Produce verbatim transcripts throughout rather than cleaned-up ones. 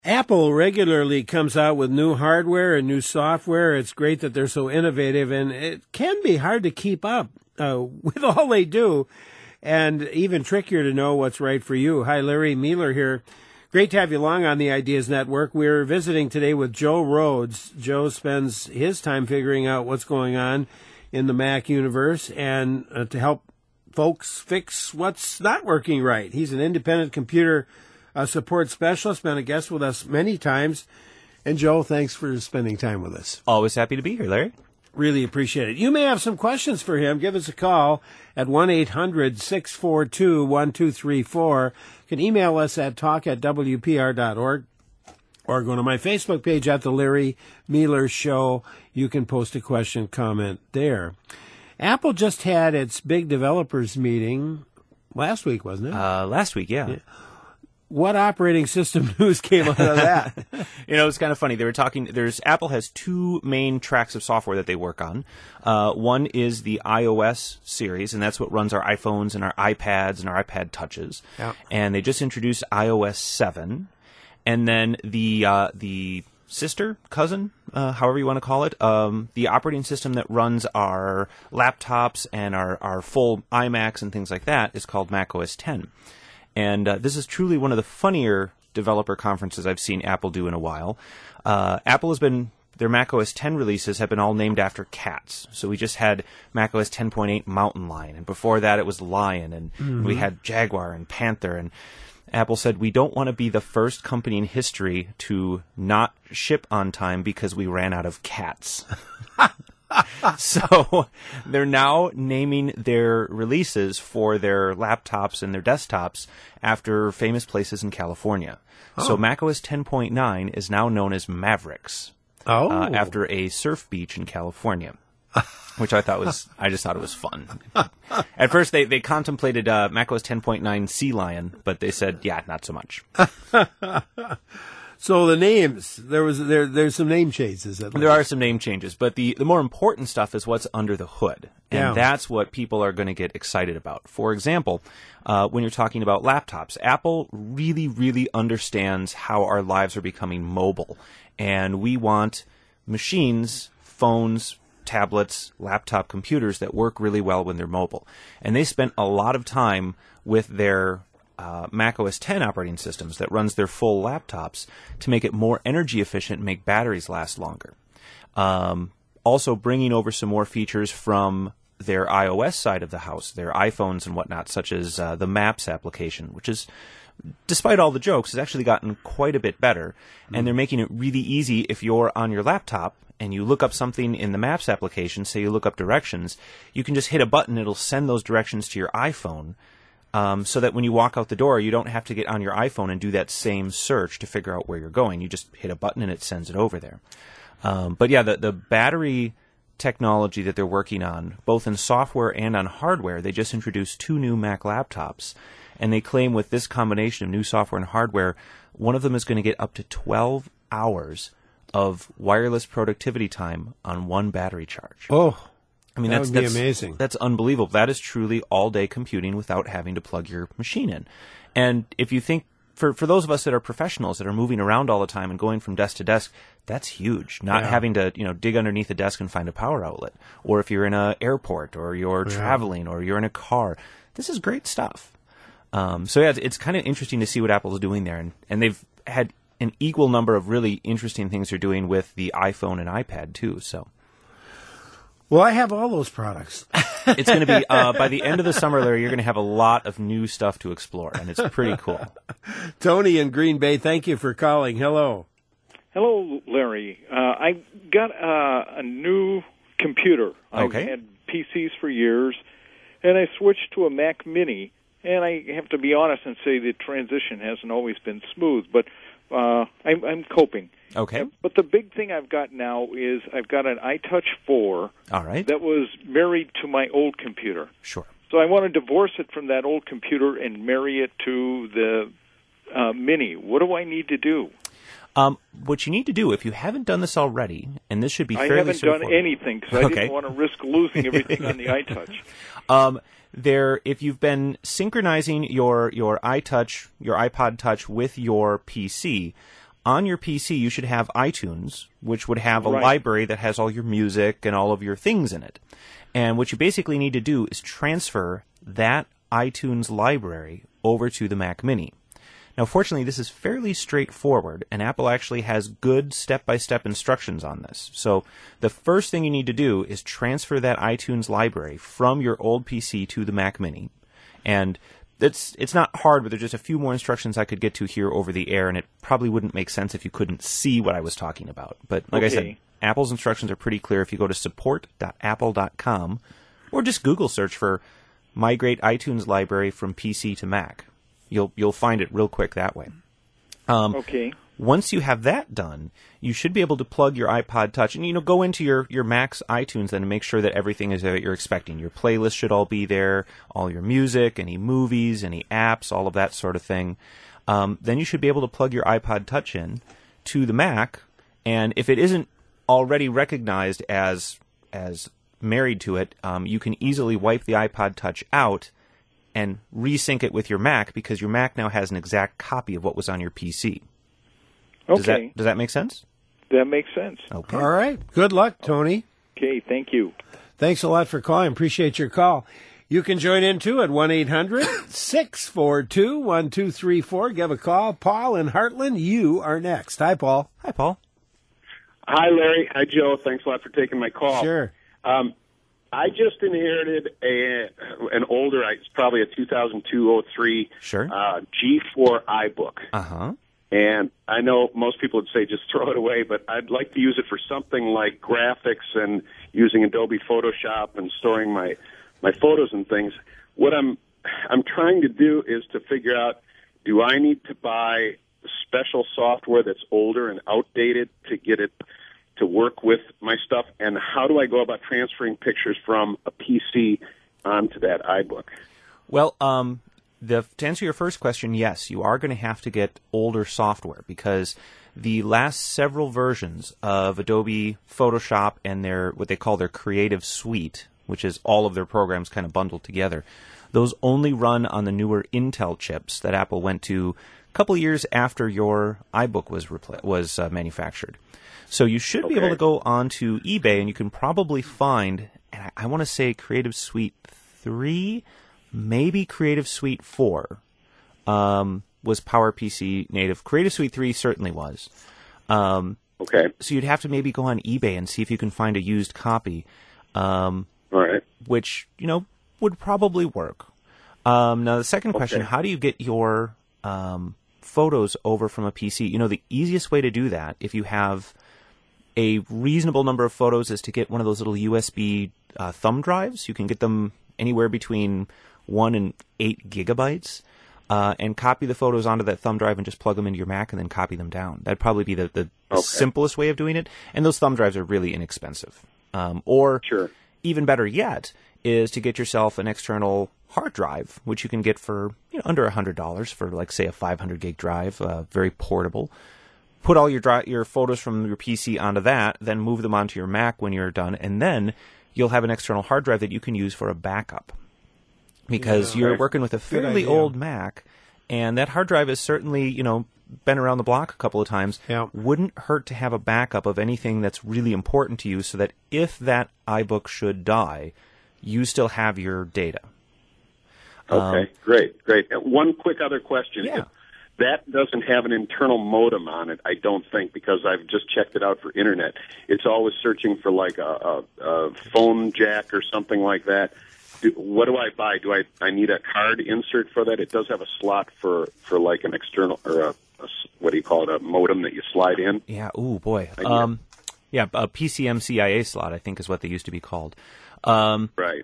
Apple regularly comes out with new hardware and new software. It's great that they're so innovative, and it can be hard to keep up uh, with all they do, and even trickier to know what's right for you. Hi, Larry Mueller here. Great to have you along on the Ideas Network. We're visiting today with Joe Rhodes. Joe spends his time figuring out what's going on in the Mac universe and uh, to help folks fix what's not working right. He's an independent computer a support specialist, been a guest with us many times. And Joe, thanks for spending time with us. Always happy to be here, Larry. Really appreciate it. You may have some questions for him. Give us a call at one eight hundred six four two one two three four. You can email us at talk at w p r dot org or go to my Facebook page at The Larry Mueller Show. You can post a question, comment there. Apple just had its big developers meeting last week, wasn't it? Uh, last week, yeah. yeah. What operating system news came out of that? You know, it's kind of funny. They were talking, there's, Apple has two main tracks of software that they work on. Uh, one is the iOS series, and that's what runs our iPhones and our iPads and our iPad touches. Yeah. And they just introduced iOS seven. And then the, uh, the sister, cousin, uh, however you want to call it, um, the operating system that runs our laptops and our, our full iMacs and things like that is called macOS ten. And uh, this is truly one of the funnier developer conferences I've seen Apple do in a while. Uh, Apple has been, their macOS ten releases have been all named after cats. So we just had macOS ten point eight Mountain Lion, and before that it was Lion, and mm-hmm. we had Jaguar and Panther, and Apple said, we don't want to be the first company in history to not ship on time because we ran out of cats. So they're now naming their releases for their laptops and their desktops after famous places in California. Oh. So macOS ten point nine is now known as Mavericks. Oh. Uh, after a surf beach in California, which I thought was, I just thought it was fun. At first they, they contemplated uh, macOS ten point nine Sea Lion, but they said, yeah, not so much. So the names, there was there there's some name changes. There are some name changes, but the, the more important stuff is what's under the hood. And yeah. that's what people are going to get excited about. For example, uh, when you're talking about laptops, Apple really, really understands how our lives are becoming mobile. And we want machines, phones, tablets, laptop computers that work really well when they're mobile. And they spent a lot of time with their Uh, macOS ten operating systems that runs their full laptops to make it more energy efficient and make batteries last longer. Um, also bringing over some more features from their iOS side of the house, their iPhones and whatnot, such as uh, the Maps application, which is, despite all the jokes, has actually gotten quite a bit better. Mm. And they're making it really easy if you're on your laptop and you look up something in the Maps application, say you look up directions, you can just hit a button, it'll send those directions to your iPhone. Um, so that when you walk out the door, you don't have to get on your iPhone and do that same search to figure out where you're going. You just hit a button and it sends it over there. Um, but yeah, the, the battery technology that they're working on, both in software and on hardware, they just introduced two new Mac laptops. And they claim with this combination of new software and hardware, one of them is going to get up to twelve hours of wireless productivity time on one battery charge. Oh, I mean, that that's, would be that's, amazing. That's unbelievable. That is truly all-day computing without having to plug your machine in. And if you think, for, for those of us that are professionals that are moving around all the time and going from desk to desk, that's huge. Not yeah. having to, you know, dig underneath a desk and find a power outlet. Or if you're in an airport, or you're yeah. traveling, or you're in a car. This is great stuff. Um, so yeah, it's, it's kind of interesting to see what Apple's doing there. And, and they've had an equal number of really interesting things they're doing with the iPhone and iPad, too, so... Well, I have all those products. It's going to be, uh, by the end of the summer, Larry, you're going to have a lot of new stuff to explore, and it's pretty cool. Tony in Green Bay, thank you for calling. Hello. Hello, Larry. Uh, I got uh, a new computer. Okay. I've had P Cs for years, and I switched to a Mac Mini, and I have to be honest and say the transition hasn't always been smooth, but uh, I'm, I'm coping. Okay. But the big thing I've got now is I've got an iTouch four All right. that was married to my old computer. Sure. So I want to divorce it from that old computer and marry it to the uh, Mini. What do I need to do? Um, what you need to do, if you haven't done this already, and this should be I fairly haven't done straightforward. anything because I Okay. didn't want to risk losing everything on the iTouch. Um, there, if you've been synchronizing your your iTouch, your iPod Touch with your P C, on your P C, you should have iTunes, which would have a Right. library that has all your music and all of your things in it. And what you basically need to do is transfer that iTunes library over to the Mac Mini. Now, fortunately, this is fairly straightforward, and Apple actually has good step-by-step instructions on this. So the first thing you need to do is transfer that iTunes library from your old P C to the Mac Mini. And it's it's not hard, but there's just a few more instructions I could get to here over the air, and it probably wouldn't make sense if you couldn't see what I was talking about. But like Okay. I said, Apple's instructions are pretty clear. If you go to support dot apple dot com or just Google search for migrate iTunes library from P C to Mac, you'll you'll find it real quick that way. Um, Okay. Once you have that done, you should be able to plug your iPod Touch and, you know, go into your, your Mac's iTunes then and make sure that everything is that you're expecting. Your playlist should all be there, all your music, any movies, any apps, all of that sort of thing. Um, then you should be able to plug your iPod Touch in to the Mac, and if it isn't already recognized as as married to it, um, you can easily wipe the iPod Touch out and resync it with your Mac, because your Mac now has an exact copy of what was on your P C. Does Okay. that does that make sense? That makes sense. Okay. All right. Good luck, Tony. Okay, thank you. Thanks a lot for calling. Appreciate your call. You can join in too at one eight hundred six four two one two three four. Give a call. Paul in Heartland, you are next. Hi, Paul. Hi, Paul. Hi, Larry. Hi, Joe. Thanks a lot for taking my call. Sure. Um, I just inherited a an older, it's probably a two thousand two oh three Sure. uh, G four iBook. Uh-huh. And I know most people would say just throw it away, but I'd like to use it for something like graphics and using Adobe Photoshop and storing my, my photos and things. What I'm I'm trying to do is to figure out, do I need to buy special software that's older and outdated to get it to work with my stuff, and how do I go about transferring pictures from a P C onto that iBook? Well, um, the, to answer your first question, yes, you are going to have to get older software, because the last several versions of Adobe Photoshop and their what they call their Creative Suite, which is all of their programs kind of bundled together, those only run on the newer Intel chips that Apple went to a couple years after your iBook was repla- was uh, manufactured. So you should be Okay. able to go onto eBay, and you can probably find, and I, I want to say Creative Suite three, maybe Creative Suite four um, was PowerPC native. Creative Suite three certainly was. Um, Okay. so you'd have to maybe go on eBay and see if you can find a used copy, um, All right. which, you know, would probably work. Um, now, the second question, Okay. how do you get your um, photos over from a P C? You know, the easiest way to do that, if you have a reasonable number of photos, is to get one of those little U S B uh, thumb drives. You can get them anywhere between one and eight gigabytes, uh, and copy the photos onto that thumb drive and just plug them into your Mac and then copy them down. That'd probably be the, the, the Okay. simplest way of doing it. And those thumb drives are really inexpensive. Um, or Sure. even better yet is to get yourself an external hard drive, which you can get for, you know, under one hundred dollars for, like, say, a five hundred gig drive, uh, very portable. Put all your dri- your photos from your P C onto that, then move them onto your Mac when you're done, and then you'll have an external hard drive that you can use for a backup. Because Yeah. you're Okay. working with a fairly idea. old Mac, and that hard drive is certainly, you know, been around the block a couple of times. Yeah. Wouldn't hurt to have a backup of anything that's really important to you, so that if that iBook should die, you still have your data. Okay, Um, great, great. And one quick other question. Yeah. If that doesn't have an internal modem on it, I don't think, because I've just checked it out for internet. It's always searching for like a, a, a phone jack or something like that. Do, what do I buy? Do I I need a card insert for that? It does have a slot for, for like an external, or a, a s- what do you call it, a modem that you slide in? Yeah. Ooh, boy. I- Um, yeah, a P C M C I A slot, I think, is what they used to be called. Um, Right.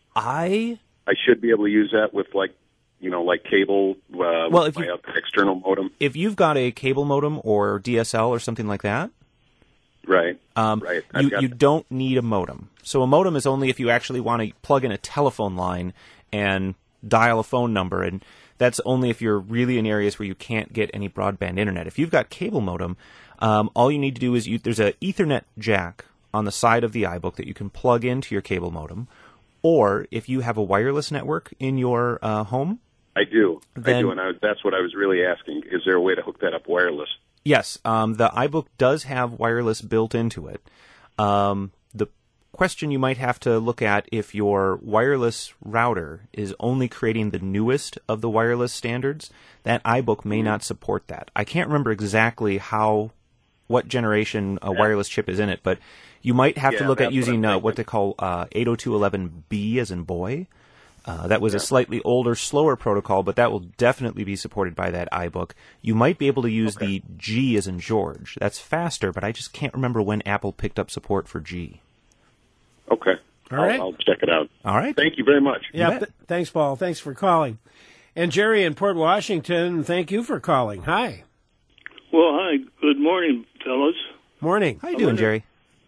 I I should be able to use that with like, you know, like cable, uh, Well, if my you- external modem. if you've got a cable modem or D S L or something like that, Right. um, right. I've you got you that. don't need a modem. So a modem is only if you actually want to plug in a telephone line and dial a phone number, and that's only if you're really in areas where you can't get any broadband internet. If you've got cable modem, um, all you need to do is you, there's a Ethernet jack on the side of the iBook that you can plug into your cable modem, or if you have a wireless network in your uh, home, I do. I Then- do, and I, that's what I was really asking. Is there a way to hook that up wireless? Yes, um, the iBook does have wireless built into it. Um, the question you might have to look at if your wireless router is only creating the newest of the wireless standards, that iBook may not support that. I can't remember exactly how, what generation a wireless chip is in it, but you might have Yeah, to look at that's using what I'm uh, what they call uh, eight oh two dot eleven B as in boy. Uh, that was a slightly older, slower protocol, but that will definitely be supported by that iBook. You might be able to use Okay. the G as in George. That's faster, but I just can't remember when Apple picked up support for G. Okay. All I'll, right. I'll check it out. All right. Thank you very much. Yeah, bet. th- thanks, Paul. Thanks for calling. And Jerry in Port Washington, thank you for calling. Hi. Well, hi. Good morning, fellows. Morning. How you doing, Jerry?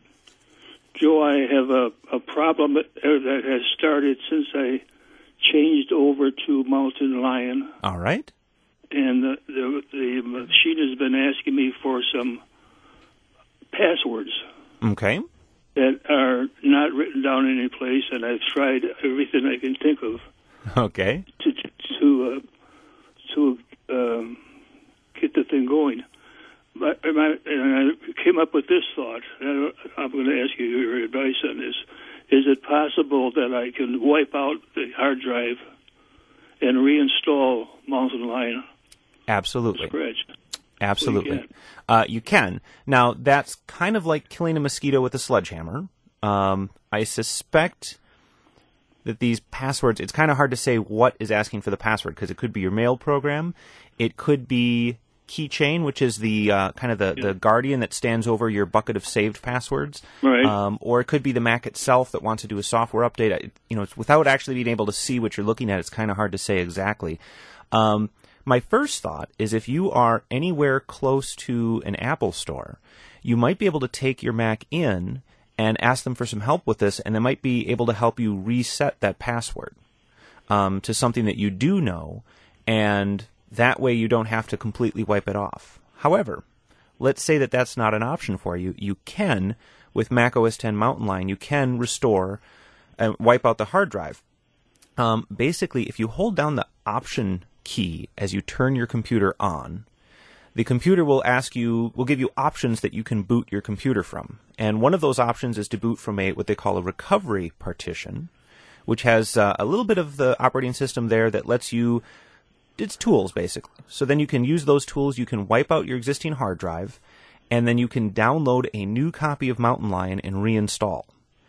Joe, I have a, a problem that that has started since I changed over to Mountain Lion, All right. and the, the, the machine has been asking me for some passwords Okay. that are not written down any place, and I've tried everything I can think of Okay. to to uh, to um, get the thing going. But and I, and I came up with this thought. And I'm going to ask you your advice on this. Is it possible that I can wipe out the hard drive and reinstall Mountain Lion Absolutely. scratch? Absolutely. can. Uh, you can. Now, that's kind of like killing a mosquito with a sledgehammer. Um, I suspect that these passwords, it's kind of hard to say what is asking for the password, because it could be your mail program. It could be Keychain, which is the uh, kind of the, the guardian that stands over your bucket of saved passwords. Right. Um, or it could be the Mac itself that wants to do a software update. I- You know, it's, without actually being able to see what you're looking at, it's kind of hard to say exactly. Um, my first thought is if you are anywhere close to an Apple store, you might be able to take your Mac in and ask them for some help with this, and they might be able to help you reset that password um, to something that you do know, and that way you don't have to completely wipe it off. However, let's say that that's not an option for you. You can, with Mac O S ten Mountain Lion, you can restore and wipe out the hard drive. Um, basically, if you hold down the Option key as you turn your computer on, the computer will ask you, will give you options that you can boot your computer from. And one of those options is to boot from a what they call a recovery partition, which has uh, a little bit of the operating system there that lets you, it's tools basically. So then you can use those tools, you can wipe out your existing hard drive, and then you can download a new copy of Mountain Lion and reinstall.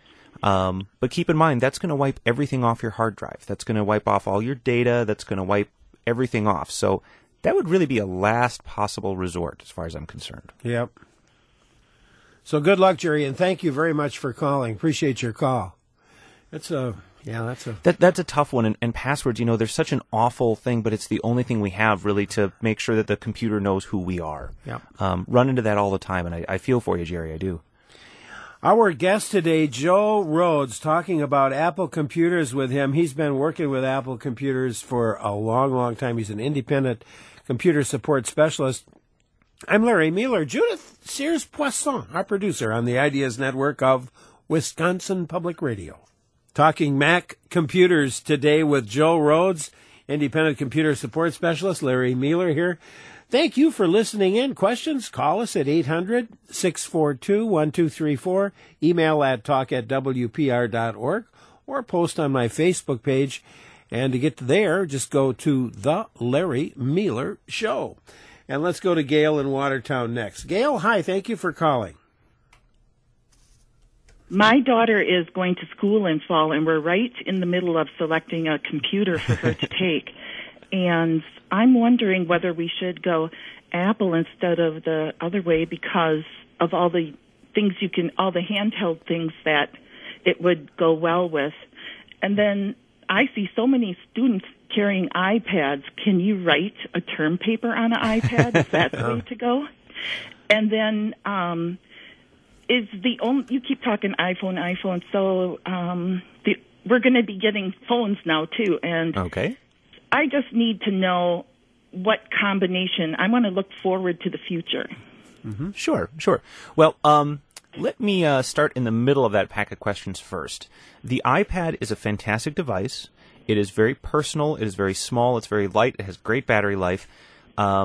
Um, but keep in mind, that's going to wipe everything off your hard drive. That's going to wipe off all your data. That's going to wipe everything off. So that would really be a last possible resort as far as I'm concerned. Yep. So good luck, Jerry, and thank you very much for calling. Appreciate your call. That's a, yeah, that's a... That That's a tough one. And, and passwords, you know, they're such an awful thing, but it's the only thing we have really to make sure that the computer knows who we are. Yep. Um, run into that all the time, and I, I feel for you, Jerry, I do. Our guest today, Joe Rhodes, talking about Apple computers with him. He's been working with Apple computers for a long, long time. He's an independent computer support specialist. I'm Larry Mueller. Judith Sears Poisson, our producer on the Ideas Network of Wisconsin Public Radio. Talking Mac computers today with Joe Rhodes, independent computer support specialist. Larry Mueller here. Thank you for listening in. Questions? Call us at eight hundred, six four two, one two three four. Email at talk at w p r dot org or post on my Facebook page. And to get there, just go to The Larry Mueller Show. And let's go to Gail in Watertown next. Gail, hi. Thank you for calling. My daughter is going to school in fall, and we're right in the middle of selecting a computer for her to take. And I'm wondering whether we should go Apple instead of the other way because of all the things you can, all the handheld things that it would go well with. And then I see so many students carrying iPads. Can you write a term paper on an iPad? Is that the way to go? And then um, is the only, you keep talking iPhone, iPhone, so um, the, we're going to be getting phones now too. And Okay. I just need to know what combination. I want to look forward to the future. Mm-hmm. Sure, sure. Well, um, let me uh, start in the middle of that pack of questions first. The iPad is a fantastic device. It is very personal. It is very small. It's very light. It has great battery life. Um,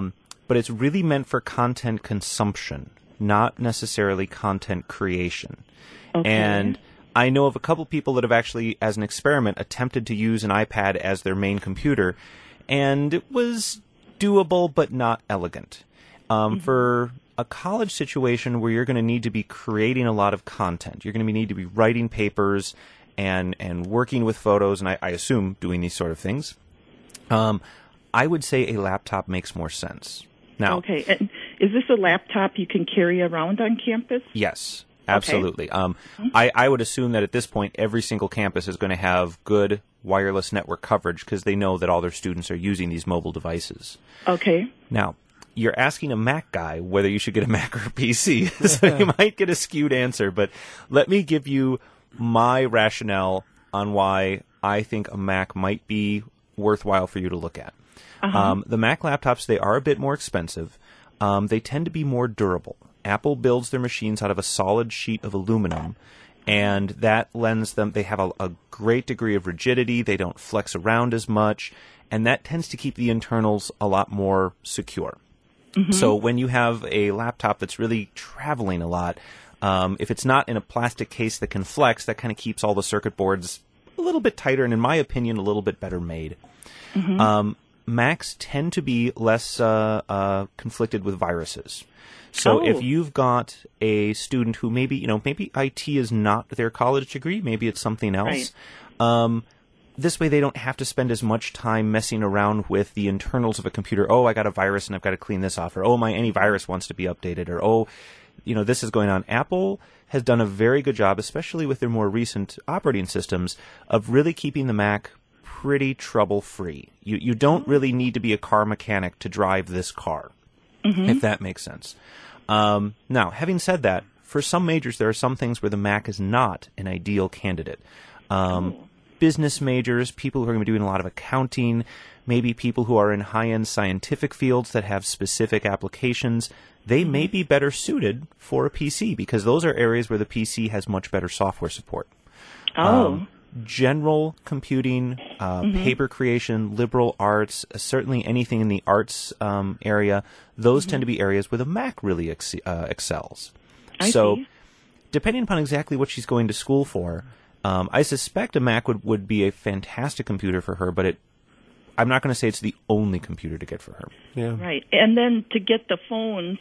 but it's really meant for content consumption, not necessarily content creation. Okay. And I know of a couple people that have actually, as an experiment, attempted to use an iPad as their main computer, and it was doable but not elegant. Um, mm-hmm. For a college situation where you're going to need to be creating a lot of content, you're going to need to be writing papers and and working with photos, and I, I assume doing these sort of things, um, I would say a laptop makes more sense. Now, okay, and is this a laptop you can carry around on campus? Yes, absolutely. Okay. Um, I, I would assume that at this point, every single campus is going to have good wireless network coverage because they know that all their students are using these mobile devices. Okay. Now, you're asking a Mac guy whether you should get a Mac or a P C, so you might get a skewed answer, but let me give you my rationale on why I think a Mac might be worthwhile for you to look at. Uh-huh. Um, the Mac laptops, they are a bit more expensive. Um, they tend to be more durable. Apple builds their machines out of a solid sheet of aluminum, and that lends them, they have a, a great degree of rigidity, they don't flex around as much, and that tends to keep the internals a lot more secure. Mm-hmm. So when you have a laptop that's really traveling a lot, um, if it's not in a plastic case that can flex, that kind of keeps all the circuit boards a little bit tighter and, in my opinion, a little bit better made. Mm-hmm. Um, Macs tend to be less uh, uh, conflicted with viruses. So oh. if you've got a student who maybe, you know, maybe I T is not their college degree, maybe it's something else, right. um, this way they don't have to spend as much time messing around with the internals of a computer. Oh, I got a virus and I've got to clean this off. Or, oh, my antivirus wants to be updated. Or, oh, you know, this is going on. Apple has done a very good job, especially with their more recent operating systems, of really keeping the Mac pretty trouble-free. You, you don't really need to be a car mechanic to drive this car, mm-hmm. if that makes sense. Um, now, having said that, for some majors, there are some things where the Mac is not an ideal candidate. Um, oh. Business majors, people who are going to be doing a lot of accounting, maybe people who are in high-end scientific fields that have specific applications, they mm-hmm. may be better suited for a P C because those are areas where the P C has much better software support. Oh. Um, general computing, uh, mm-hmm. paper creation, liberal arts, uh, certainly anything in the arts um, area, those mm-hmm. tend to be areas where the Mac really ex- uh, excels. I so, see. Depending upon exactly what she's going to school for, um, I suspect a Mac would, would be a fantastic computer for her, but it, I'm not going to say it's the only computer to get for her. Yeah. Right. And then to get the phones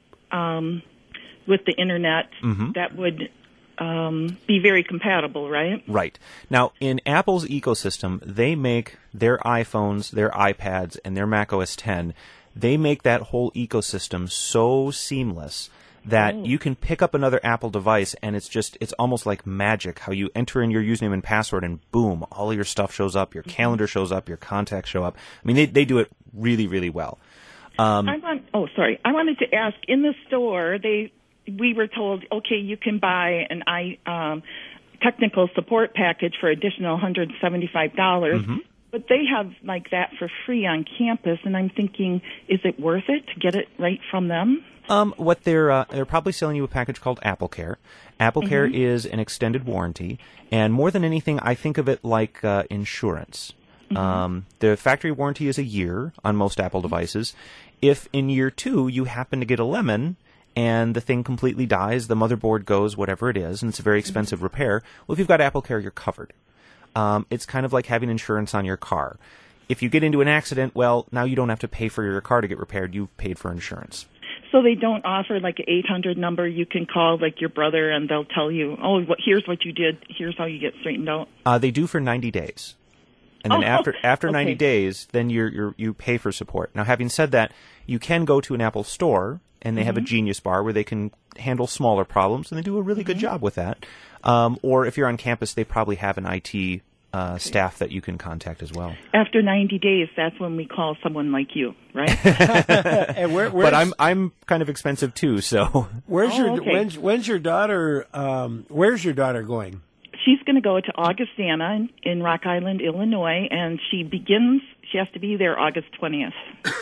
um, with the internet, mm-hmm. that would Um, be very compatible, right? Right. Now, in Apple's ecosystem, they make their iPhones, their iPads, and their Mac O S ten, they make that whole ecosystem so seamless that oh. you can pick up another Apple device and it's just, it's almost like magic how you enter in your username and password and boom, all of your stuff shows up, your mm-hmm. calendar shows up, your contacts show up. I mean, they, they do it really, really well. Um, I want, oh, sorry. I wanted to ask, in the store, they... we were told, okay, you can buy an I um, technical support package for additional one hundred seventy-five dollars, mm-hmm. but they have like that for free on campus, and I'm thinking, is it worth it to get it right from them? Um, what they're uh, they're probably selling you a package called AppleCare. AppleCare mm-hmm. is an extended warranty, and more than anything, I think of it like uh, insurance. Mm-hmm. Um, the factory warranty is a year on most Apple devices. If in year two you happen to get a lemon and the thing completely dies, the motherboard goes, whatever it is, and it's a very expensive mm-hmm. repair, well, if you've got AppleCare, you're covered. Um, it's kind of like having insurance on your car. If you get into an accident, well, now you don't have to pay for your car to get repaired. You've paid for insurance. So they don't offer like an eight hundred number you can call, like your brother, and they'll tell you, oh, what, here's what you did. Here's how you get straightened out. Uh, they do for ninety days. And then oh, after after okay. ninety days, then you're, you're, you pay for support. Now, having said that, you can go to an Apple store, and they mm-hmm. have a Genius Bar where they can handle smaller problems, and they do a really mm-hmm. good job with that. Um, or if you're on campus, they probably have an I T uh, okay. staff that you can contact as well. After ninety days, that's when we call someone like you, right? and where, but I'm I'm kind of expensive too, so. Where's oh, your okay. when's, when's your daughter? Um, where's your daughter going? She's going to go to Augustana in, in Rock Island, Illinois, and she begins. She has to be there August twentieth.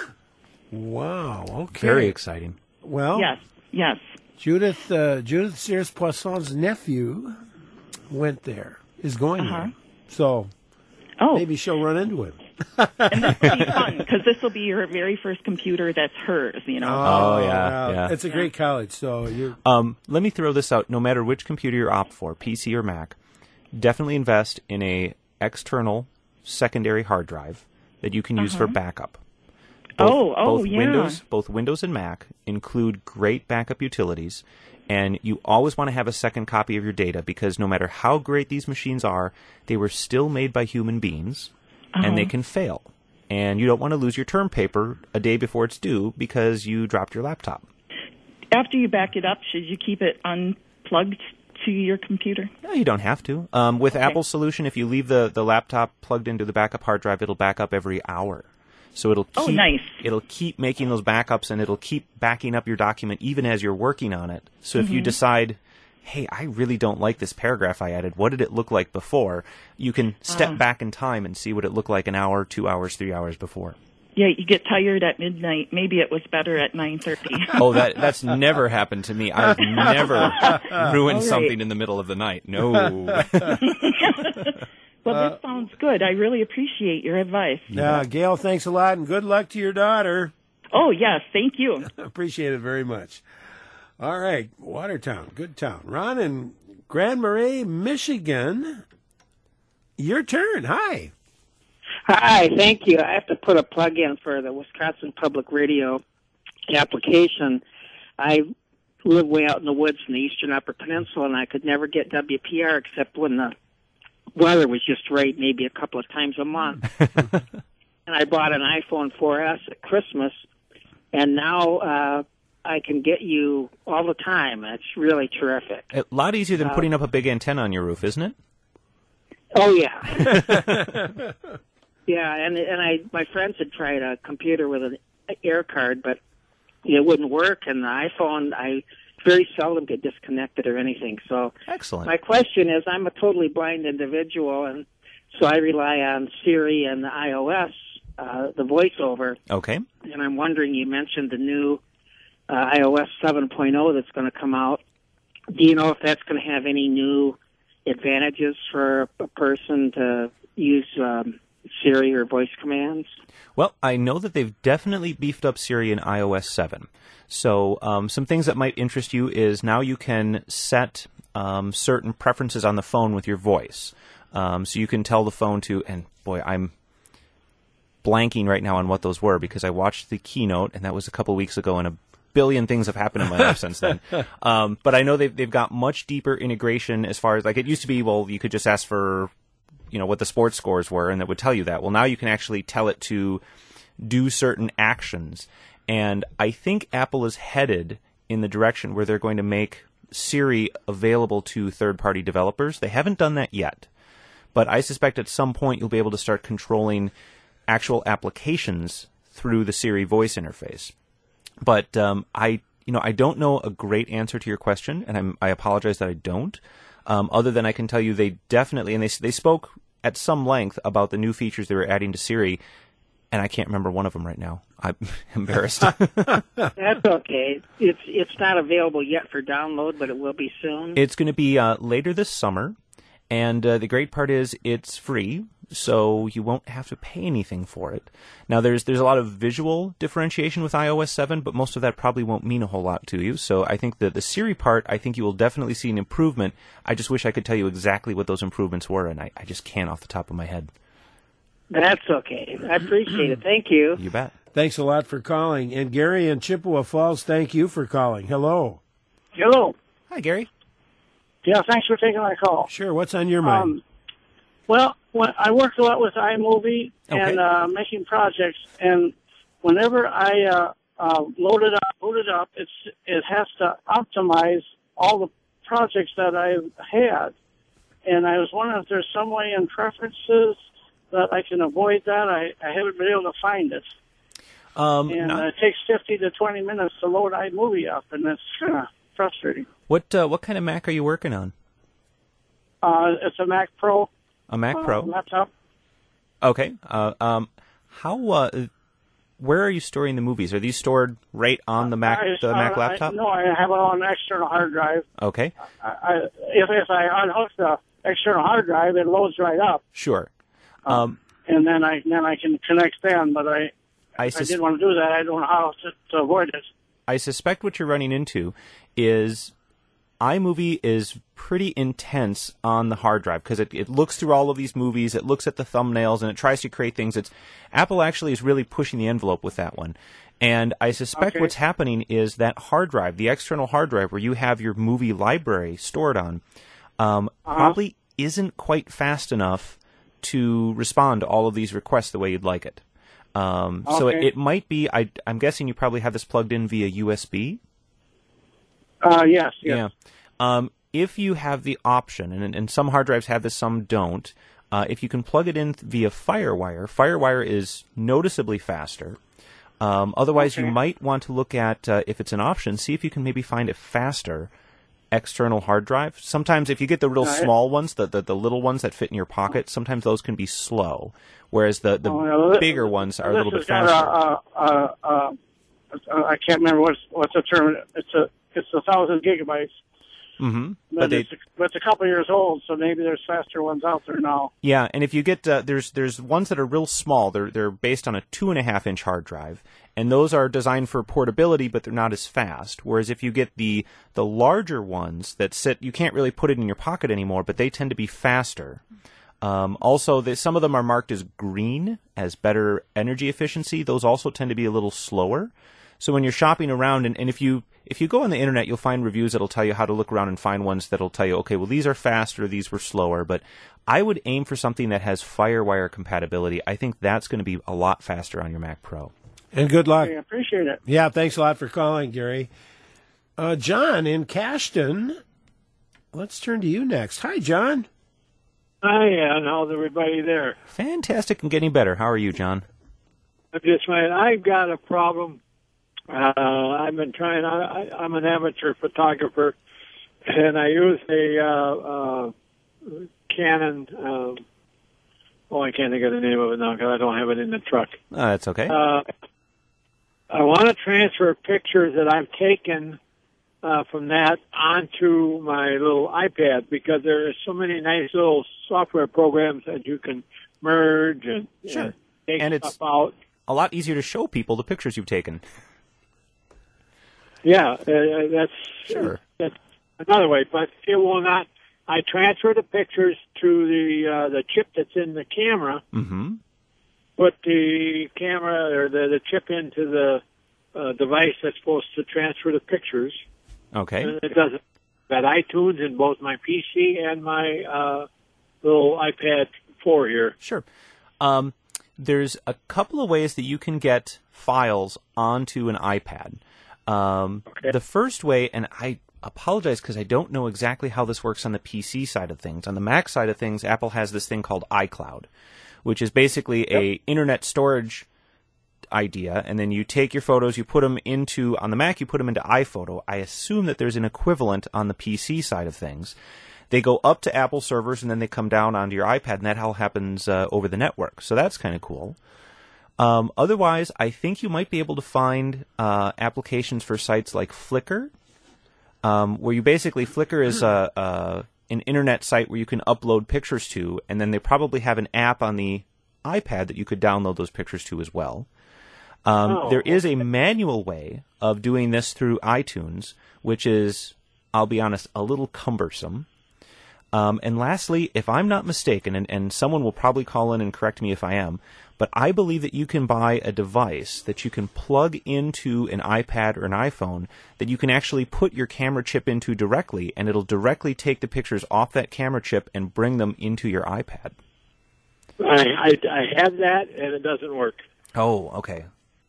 Wow. Okay. Very exciting. Well. Yes. Yes. Judith uh, Judith Sears Poisson's nephew went there. Is going uh-huh. there. So oh. maybe she'll run into him. And this will be fun, because this will be your very first computer that's hers, you know. Oh, yeah, yeah. It's a great college, so you. Um, let me throw this out. No matter which computer you opt for, P C or Mac, definitely invest in a external secondary hard drive that you can use Uh-huh. for backup. Oh, Both, oh, both yeah. Windows, both Windows and Mac include great backup utilities, and you always want to have a second copy of your data, because no matter how great these machines are, they were still made by human beings, and they Uh-huh. can fail. And you don't want to lose your term paper a day before it's due because you dropped your laptop. After you back it up, should you keep it unplugged to your computer? No, you don't have to. Um, with Okay. Apple's solution, if you leave the, the laptop plugged into the backup hard drive, it'll back up every hour. So it'll keep, Oh, nice. it'll keep making those backups, and it'll keep backing up your document even as you're working on it. So if you decide, hey, I really don't like this paragraph I added, what did it look like before? You can step Ah. back in time and see what it looked like an hour, two hours, three hours before. Yeah, you get tired at midnight. Maybe it was better at nine thirty. Oh, that that's never happened to me. I've never ruined All right. something in the middle of the night. No. Well, this sounds good. I really appreciate your advice. Yeah, Gail, thanks a lot, and good luck to your daughter. Oh, yes, thank you. Appreciate it very much. All right, Watertown, good town. Ron in Grand Marais, Michigan. Your turn. Hi. Hi, thank you. I have to put a plug in for the Wisconsin Public Radio application. I live way out in the woods in the eastern Upper Peninsula, and I could never get W P R except when the weather was just right, maybe a couple of times a month. And I bought an iPhone four S at Christmas, and now uh, I can get you all the time. It's really terrific. A lot easier than putting up a big antenna on your roof, isn't it? Oh yeah, yeah. And and I my friends had tried a computer with an air card, but it wouldn't work. And the iPhone, I very seldom get disconnected or anything. So Excellent. my question is, I'm a totally blind individual, and so I rely on Siri and the iOS, uh, the voiceover. Okay. And I'm wondering, you mentioned the new uh, iOS seven point oh that's going to come out. Do you know if that's going to have any new advantages for a person to use um, Siri or voice commands? Well, I know that they've definitely beefed up Siri in iOS seven. So um, some things that might interest you is now you can set um, certain preferences on the phone with your voice. Um, so you can tell the phone to, and boy, I'm blanking right now on what those were because I watched the keynote, and that was a couple weeks ago, and a billion things have happened in my life since then. Um, but I know they've, they've got much deeper integration as far as, like, it used to be, well, you could just ask for, you know, what the sports scores were, and that would tell you that. Well, now you can actually tell it to do certain actions. And I think Apple is headed in the direction where they're going to make Siri available to third-party developers. They haven't done that yet. But I suspect at some point you'll be able to start controlling actual applications through the Siri voice interface. But um, I, you know, I don't know a great answer to your question, and I'm, I apologize that I don't. Um, other than I can tell you, they definitely, and they they spoke at some length about the new features they were adding to Siri, and I can't remember one of them right now. I'm embarrassed. That's okay. It's it's not available yet for download, but it will be soon. It's going to be uh, later this summer, and uh, the great part is it's free, so you won't have to pay anything for it. Now, there's there's a lot of visual differentiation with iOS seven, but most of that probably won't mean a whole lot to you. So I think that the Siri part, I think you will definitely see an improvement. I just wish I could tell you exactly what those improvements were, and I, I just can't off the top of my head. That's okay. I appreciate it. Thank you. You bet. Thanks a lot for calling. And Gary in Chippewa Falls, thank you for calling. Hello. Hello. Hi, Gary. Yeah, thanks for taking my call. Sure, what's on your mind? Um, well, when I worked a lot with iMovie Okay. and uh, making projects, and whenever I uh, uh, load it up, boot it up, it's it has to optimize all the projects that I've had. And I was wondering if there's some way in preferences that I can avoid that. I, I haven't been able to find it. Um, And not- uh, it takes fifty to twenty minutes to load iMovie up, and that's kind of frustrating. what uh, what kind of Mac are you working on? Uh, it's a Mac Pro. A Mac uh, Pro? laptop. Okay. Uh, um, how? Uh, where are you storing the movies? Are these stored right on the Mac I, the Mac uh, laptop? I, no, I have it on an external hard drive. Okay. I, I, if, if I unhook the external hard drive, it loads right up. Sure. Um, and then I then I can connect them. But I I, I sus- didn't want to do that. I don't know how to, to avoid it. I suspect what you're running into is iMovie is pretty intense on the hard drive because it, it looks through all of these movies, it looks at the thumbnails, and it tries to create things. It's Apple actually is really pushing the envelope with that one. And I suspect Okay. what's happening is that hard drive, the external hard drive where you have your movie library stored on, um, Uh-huh. probably isn't quite fast enough to respond to all of these requests the way you'd like it. Um, So it, Okay. it might be, I, I'm guessing you probably have this plugged in via U S B? Uh, yes, yes. Yeah. Um, if you have the option, and, and some hard drives have this, some don't, uh, if you can plug it in via FireWire, FireWire is noticeably faster. Um, otherwise, Okay. you might want to look at, uh, if it's an option, see if you can maybe find a faster external hard drive. Sometimes if you get the real Uh, it- small ones, the, the, the little ones that fit in your pocket, sometimes those can be slow, whereas the, the Oh, yeah, well, bigger ones are a this little bit has got faster. a, uh, uh, uh, I can't remember what's what's the term. It's a it's a thousand gigabytes. Mm-hmm. But, But they, it's, but it's a couple years old, so maybe there's faster ones out there now. yeah, and if you get uh, there's there's ones that are real small. They're they're based on a two and a half inch hard drive, and those are designed for portability, but they're not as fast. Whereas if you get the the larger ones that sit, you can't really put it in your pocket anymore, but they tend to be faster. Um, also, they, some of them are marked as green, as better energy efficiency. Those also tend to be a little slower. So when you're shopping around, and, and if you if you go on the internet, you'll find reviews that'll tell you how to look around and find ones that'll tell you, okay, well, these are faster, these were slower. But I would aim for something that has FireWire compatibility. I think that's going to be a lot faster on your Mac Pro. And good luck. I appreciate it. Yeah, thanks a lot for calling, Gary. Uh, John in Cashton, let's turn to you next. Hi, John. Hi, and how's everybody there? Fantastic and getting better. How are you, John? I'm just fine. I've got a problem. Uh, I've been trying. I, I'm an amateur photographer, and I use a uh, uh, Canon. Uh, oh, I can't think of the name of it now because I don't have it in the truck. Uh, that's okay. Uh, I want to transfer pictures that I've taken uh, from that onto my little iPad because there are so many nice little software programs that you can merge and Sure. uh, take And stuff it's- out. A lot easier to show people the pictures you've taken. Yeah, uh, that's Sure. that's another way, but it will not. I transfer the pictures to the uh, the chip that's in the camera. Mm-hmm. Put the camera or the the chip into the uh, device that's supposed to transfer the pictures. Okay. And it doesn't. Got iTunes in both my P C and my uh, little iPad four here. Sure. Um, there's a couple of ways that you can get files onto an iPad. Um, Okay. The first way, and I apologize because I don't know exactly how this works on the P C side of things. On the Mac side of things, Apple has this thing called iCloud, which is basically a internet storage idea, and then you take your photos, you put them into, on the Mac, you put them into iPhoto. I assume that there's an equivalent on the P C side of things. They go up to Apple servers, and then they come down onto your iPad, and that all happens uh, over the network. So that's kind of cool. Um, otherwise, I think you might be able to find uh, applications for sites like Flickr, um, where you basically, Flickr is a, a, an internet site where you can upload pictures to, and then they probably have an app on the iPad that you could download those pictures to as well. Um, Oh, there is a manual way of doing this through iTunes, which is, I'll be honest, a little cumbersome. Um, and lastly, if I'm not mistaken, and, and someone will probably call in and correct me if I am, but I believe that you can buy a device that you can plug into an iPad or an iPhone that you can actually put your camera chip into directly, and it'll directly take the pictures off that camera chip and bring them into your iPad. I, I, I have that, and it doesn't work. Oh, okay.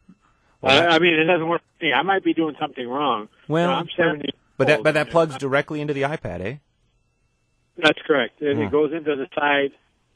I, I mean, it doesn't work for me. I might be doing something wrong. Well, You know, I'm seventy. But that old, but that and plugs I'm- directly into the iPad, eh? That's correct. And Huh. it goes into the side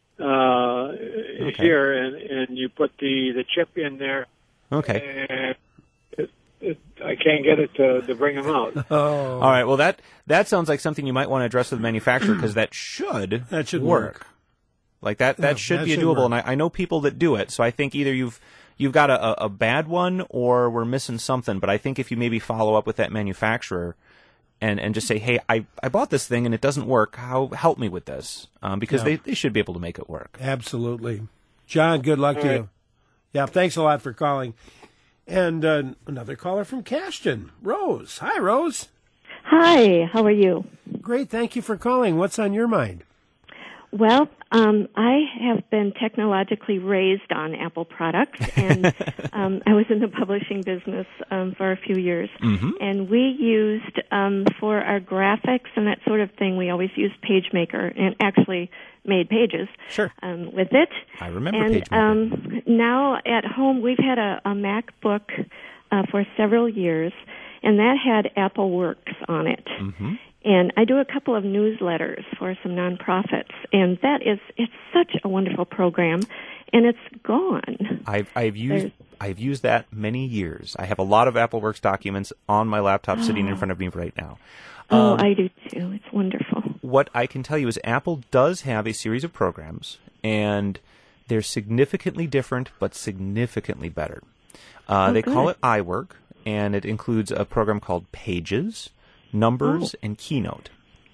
uh, here, and, and you put the, the chip in there. Okay. And it, it, I can't get it to, to bring them out. Oh, All right. Well, that that sounds like something you might want to address with the manufacturer because that should that should work. Like that that Yeah, should that be should doable, work. and I, I know people that do it. So I think either you've you've got a, a- a bad one or we're missing something. But I think if you maybe follow up with that manufacturer and, and just say, hey, I, I bought this thing and it doesn't work. How help me with this? Um, because Yeah. they, they should be able to make it work. Absolutely. John, good luck All to right. you. Yeah, thanks a lot for calling. And uh, another caller from Cashton, Rose. Hi, Rose. Hi, how are you? Great, thank you for calling. What's on your mind? Well, um, I have been technologically raised on Apple products, and um, I was in the publishing business um, for a few years. Mm-hmm. And we used, um, for our graphics and that sort of thing, we always used PageMaker, and actually made pages Sure. um, with it. I remember and, PageMaker. Um, now at home, we've had a, a MacBook uh, for several years, and that had Apple Works on it. Mm-hmm. And I do a couple of newsletters for some nonprofits, and that is, it's such a wonderful program, and it's gone. I've I've used There's- I've used that many years. I have a lot of AppleWorks documents on my laptop sitting in front of me right now. Oh, Um, I do too. It's wonderful. What I can tell you is Apple does have a series of programs, and they're significantly different, but significantly better. Uh, Oh, they call good. it iWork, and it includes a program called Pages, Numbers, Oh. and Keynote.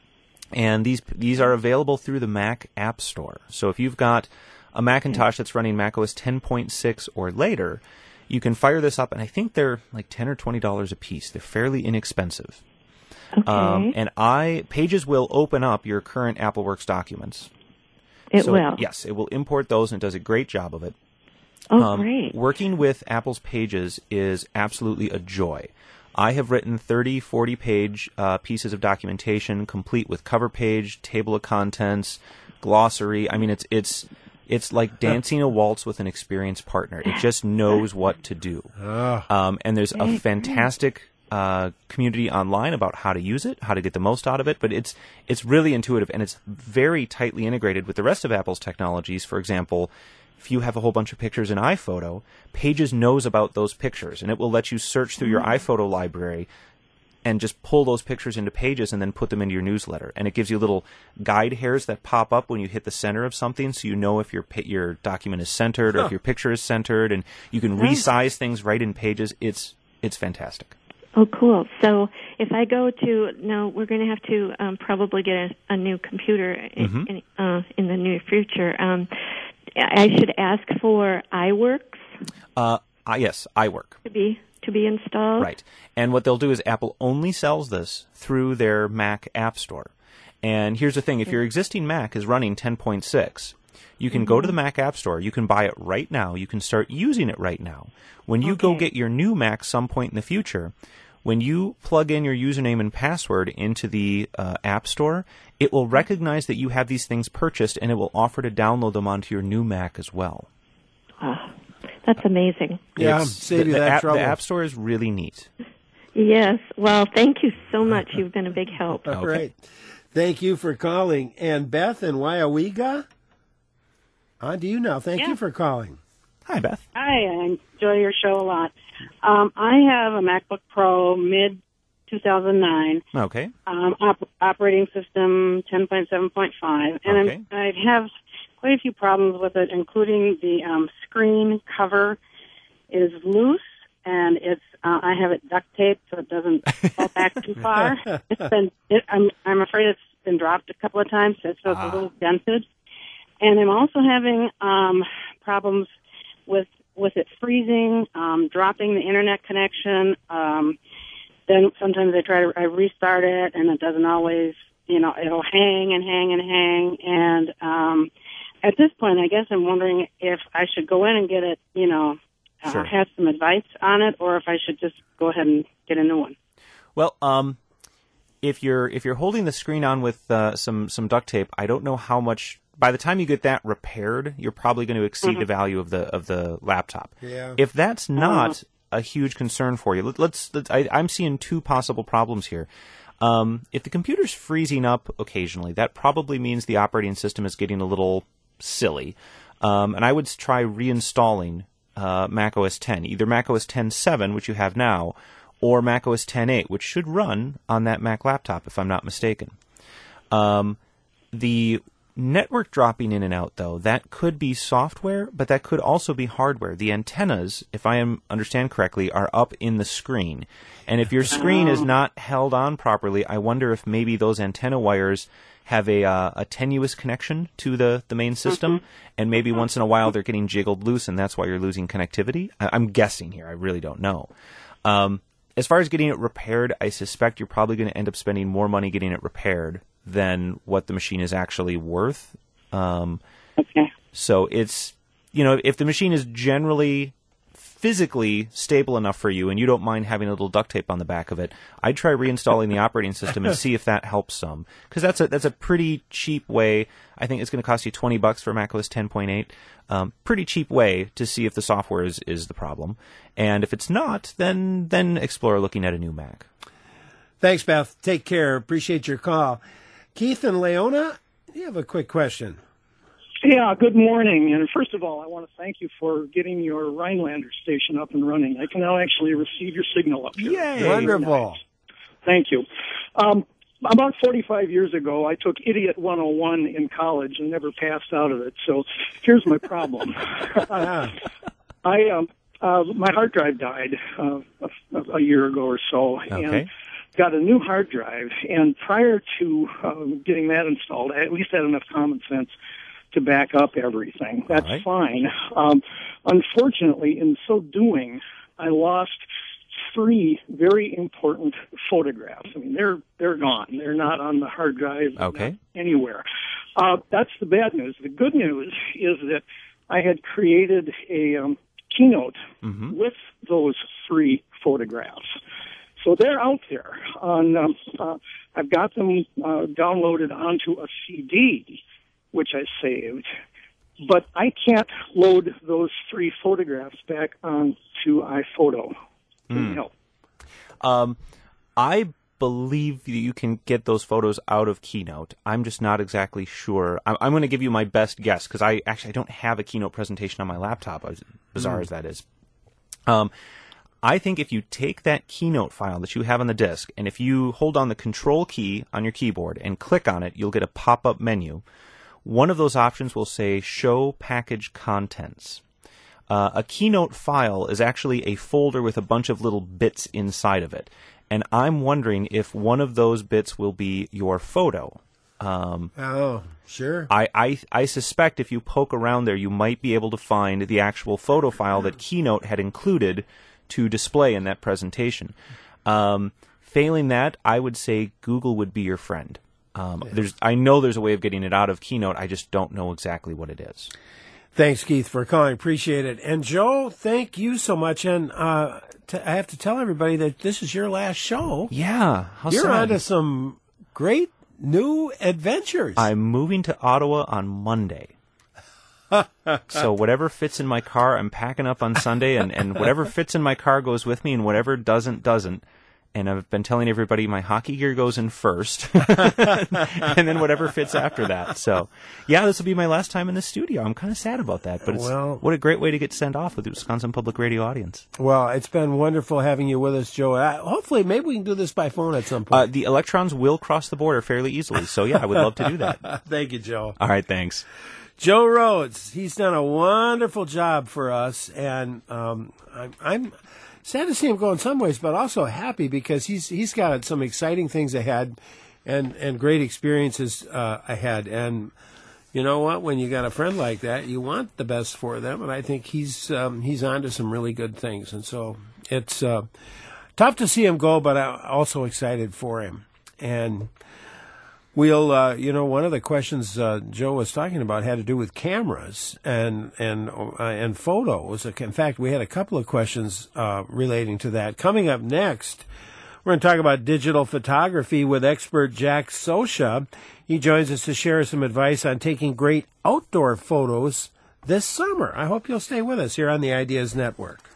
And these these are available through the Mac App Store. So if you've got a Macintosh that's running macOS ten point six or later, you can fire this up, and I think they're like ten or twenty dollars a piece. They're fairly inexpensive. Okay. Um, and I Pages will open up your current AppleWorks documents. It So, will. Yes, it will import those, and it does a great job of it. Oh, Um, great. Working with Apple's Pages is absolutely a joy. I have written thirty, forty page uh, pieces of documentation, complete with cover page, table of contents, glossary. I mean, it's it's it's like dancing a waltz with an experienced partner. It just knows what to do. Um, and there's a fantastic uh, community online about how to use it, how to get the most out of it. But it's it's really intuitive, and it's very tightly integrated with the rest of Apple's technologies. For example, if you have a whole bunch of pictures in iPhoto, Pages knows about those pictures, and it will let you search through your iPhoto library and just pull those pictures into Pages and then put them into your newsletter. And it gives you little guide hairs that pop up when you hit the center of something, so you know if your pa- your document is centered or Huh. if your picture is centered, and you can Nice. resize things right in Pages. It's it's fantastic. Oh, cool. So if I go to, no, we're going to have to um, probably get a, a new computer in, Mhm. in, uh, in the near future. Um, I should ask for iWorks Uh, uh, yes, iWork. to be to be installed. Right. And what they'll do is Apple only sells this through their Mac App Store. And here's the thing, if your existing Mac is running ten point six, you can go to the Mac App Store, you can buy it right now, you can start using it right now. When you go get your new Mac some point in the future, when you plug in your username and password into the uh, App Store, it will recognize that you have these things purchased, and it will offer to download them onto your new Mac as well. Ah, that's amazing. Yeah, It's- save the, you the that app, trouble. The App Store is really neat. Yes. Well, thank you so much. You've been a big help. All right. Thank you for calling. And Beth in Wyawega, on to you now. Thank you for calling. Hi, Beth. Hi, I enjoy your show a lot. Um, I have a MacBook Pro mid two thousand nine. Okay. Um, op- operating system ten point seven point five, and Okay. I'm, I have quite a few problems with it, including the um, screen cover is loose, and it's uh, I have it duct taped so it doesn't fall back too far. It's been it, I'm I'm afraid it's been dropped a couple of times, so it's Ah. a little dented, and I'm also having um, problems with with it freezing, um, dropping the internet connection. Um, then sometimes I try to I restart it, and it doesn't always, you know, it'll hang and hang and hang. And um, at this point, I guess I'm wondering if I should go in and get it, you know, uh, Sure. have some advice on it, or if I should just go ahead and get a new one. Well, um, if you're if you're holding the screen on with uh, some some duct tape, I don't know how much. By the time you get that repaired, you're probably going to exceed Mhm. the value of the of the laptop. Yeah. If that's not a huge concern for you, let, let's. let's I, I'm seeing two possible problems here. Um, if the computer's freezing up occasionally, that probably means the operating system is getting a little silly. Um, and I would try reinstalling uh, macOS ten, either macOS ten point seven, which you have now, or macOS ten point eight, which should run on that Mac laptop, if I'm not mistaken. Um, the network dropping in and out, though, that could be software, but that could also be hardware. The antennas, if I am understand correctly, are up in the screen. And if your screen is not held on properly, I wonder if maybe those antenna wires have a, uh, a tenuous connection to the, the main system, mm-hmm. and maybe once in a while they're getting jiggled loose, and that's why you're losing connectivity. I, I'm guessing here. I really don't know. Um, as far as getting it repaired, I suspect you're probably going to end up spending more money getting it repaired than what the machine is actually worth. Um, okay. So it's, you know, if the machine is generally physically stable enough for you and you don't mind having a little duct tape on the back of it, I'd try reinstalling the operating system and see if that helps some. Because that's a, that's a pretty cheap way. I think it's going to cost you twenty bucks for macOS ten point eight. Um, pretty cheap way to see if the software is, is the problem. And if it's not, then then explore looking at a new Mac. Thanks, Beth. Take care. Appreciate your call. Keith and Leona, you have a quick question. Yeah, good morning. And first of all, I want to thank you for getting your Rhinelander station up and running. I can now actually receive your signal up here. Yay! Wonderful. Nice. Thank you. Um, about forty-five years ago, I took Idiot one oh one in college and never passed out of it. So here's my problem. I um, uh, my hard drive died uh, a, a year ago or so, Okay. and got a new hard drive. And prior to um, getting that installed, I at least had enough common sense to back up everything. That's right. fine. Um, unfortunately, in so doing, I lost three very important photographs. I mean, they're they're gone. They're not on the hard drive Okay. anywhere. Uh, that's the bad news. The good news is that I had created a um, Keynote Mm-hmm. with those three photographs. So they're out there. On um, uh, I've got them uh, downloaded onto a C D, which I saved, but I can't load those three photographs back onto iPhoto. Mm. Help. Um, I believe you can get those photos out of Keynote. I'm just not exactly sure. I'm, I'm going to give you my best guess because I actually I don't have a Keynote presentation on my laptop, as bizarre Mm. as that is. Um, I think if you take that Keynote file that you have on the disk, and if you hold on the Control key on your keyboard and click on it, you'll get a pop-up menu. One of those options will say Show Package Contents. Uh, a Keynote file is actually a folder with a bunch of little bits inside of it. And I'm wondering if one of those bits will be your photo. Um, oh, sure. I, I, I suspect if you poke around there, you might be able to find the actual photo file that Keynote had included to display in that presentation. Um, failing that, I would say Google would be your friend. Um, yeah. There's, I know there's a way of getting it out of Keynote. I just don't know exactly what it is. Thanks, Keith, for calling. Appreciate it. And Joe, thank you so much. And uh, t- I have to tell everybody that this is your last show. Yeah. How You're sad. on to some great new adventures. I'm moving to Ottawa on Monday. So whatever fits in my car, I'm packing up on Sunday, and, and whatever fits in my car goes with me, and whatever doesn't, doesn't. And I've been telling everybody my hockey gear goes in first, and then whatever fits after that. So, yeah, this will be my last time in the studio. I'm kind of sad about that, but it's, well, what a great way to get sent off with the Wisconsin Public Radio audience. Well, it's been wonderful having you with us, Joe. Uh, hopefully, maybe we can do this by phone at some point. Uh, the electrons will cross the border fairly easily, so yeah, I would love to do that. Thank you, Joe. All right, thanks. Joe Rhodes, he's done a wonderful job for us, and um, I'm, I'm sad to see him go in some ways, but also happy because he's he's got some exciting things ahead, and and great experiences uh, ahead. And you know what? When you got a friend like that, you want the best for them, and I think he's um, he's on to some really good things. And so it's uh, tough to see him go, but I'm also excited for him. And we'll, uh, you know, one of the questions uh, Joe was talking about had to do with cameras and and uh, and photos. In fact, we had a couple of questions uh, relating to that. Coming up next, we're going to talk about digital photography with expert Jack Sosha. He joins us to share some advice on taking great outdoor photos this summer. I hope you'll stay with us here on the Ideas Network.